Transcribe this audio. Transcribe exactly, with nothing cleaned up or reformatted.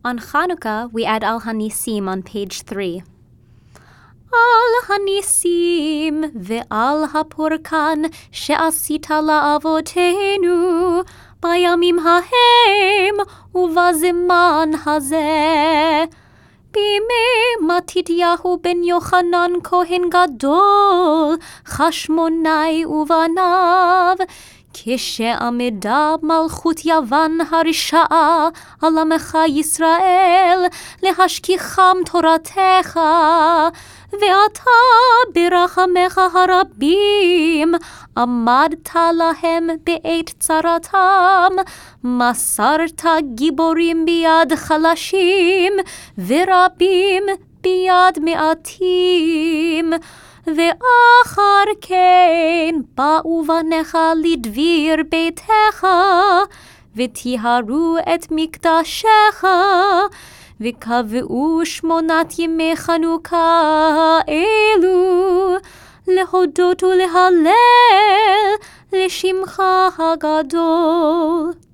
On Chanukah, we add Al Hanisim on page three. Al Hanisim ve'al hapurkan she'asita la'avotenu bayamim hahem uvazeman hazeh. בימי מתתיהו בן יוחנן כהן גדול, חשמונאי ובניו, כשעמדה מלכות יוון הרשעה על עמך ישראל, להשכיחם תורתך, ואתה ברחמך הרבים עמדת להם בעת צרתם, מסרת גיבורים ביד חלשים ורבים ביד מעטים. ואחר כן באו בניך לדביר ביתך, וטיהרו את מקדשך, וקבעו שמונת ימי חנוכה אלו, להודות ולהלל לשמך הגדול.